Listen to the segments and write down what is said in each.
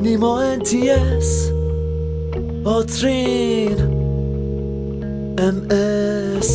نیما NTS باترین MS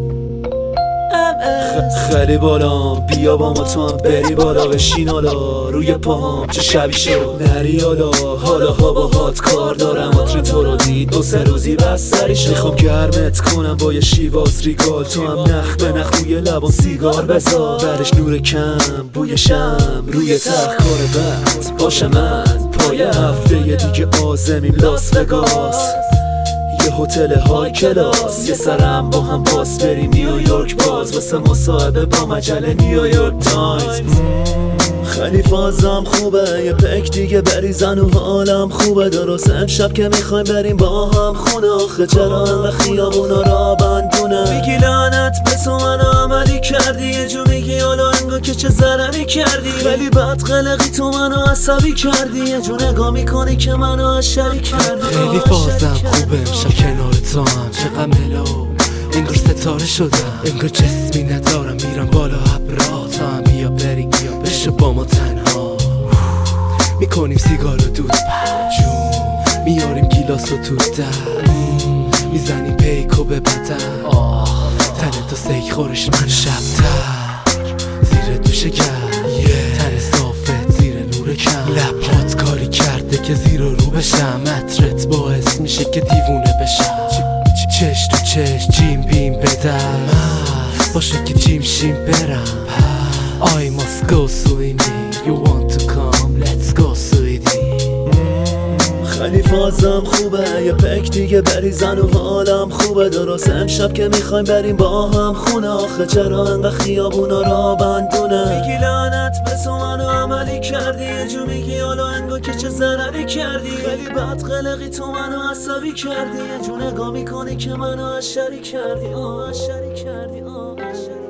خیلی بالا بیا با ما تو هم بری بالا بشین حالا روی پاهم چه شبی شد نری حالا با هات کار دارم آترین تو رو دید 2-3 روزی بستری شد میخوام گرمت کنم با یه شیواز ریگال تو هم نخ به نخ روی لبان سیگار بذار برش نور کم بوی شم روی تخت کار بد باشه من پای هفته یه دیگه آزمیم لاس وگاس یه هتل های کلاس یه سرم با هم باس بریم نیویورک باز واسه مصاحبه با مجله نیویورک تایمز خیلی فازم خوبه یه پک دیگه بریزن و حالم خوبه درست امشب که میخوایم بریم با هم خونه آخه چرا انقدر خیابونا را بندونه میگی لعنت به تو منو عملی کردی یه جو میگی حالا انگار که چه ضرری کردی خیلی بد قلقی تو منو عصبی کردی یه جو نگاه میکنی که منو عشقی کردی خیلی فازم خوبه امشب کنار تو هم چقدر ملو انگار ستاره شدم انگار جسمی ندارم میرم بالا ابراتم بیا بریم بشو با ما تنها میکنیم سیگار و دود جون میاریم گیلاس و تو در میزنیم پیکو به بدن تنه تا سیک خورش من شبتر زیر دوش گرد تن صافت زیر نور کم لبات کاری کرده که زیر و رو بشم عطرت باعث میشه که دیوونه بشم چش تو چش جیم بیم بدم باشه که جیم شیم برم I must go swimming You want to come let's go swimming خیلی فازم خوبه یه پک دیگه بریزن و حالم خوبه درست امشب که میخوایم بریم با هم خونه آخه چرا انقدر خیابونا را بندونه میگی لعنت به تو منو عملی کردی یه جو میگی حالا انگار که چه ضرری کردی خیلی بد قلقی تو منو عصبی کردی یه جو نگاه میکنی که منو عشقی کردی